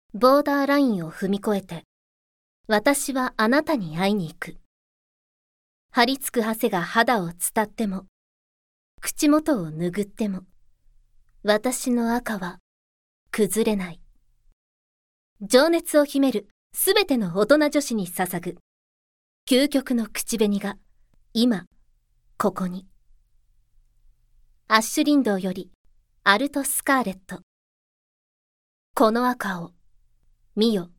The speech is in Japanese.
ボーダーラインを踏み越えて、私はあなたに会いに行く。張り付く汗が肌を伝っても、口元を拭っても、私の赤は崩れない。情熱を秘めるすべての大人女子に捧ぐ、究極の口紅が、今、ここに。アッシュリンドウより、アルト・スカーレット。この赤を、見よ。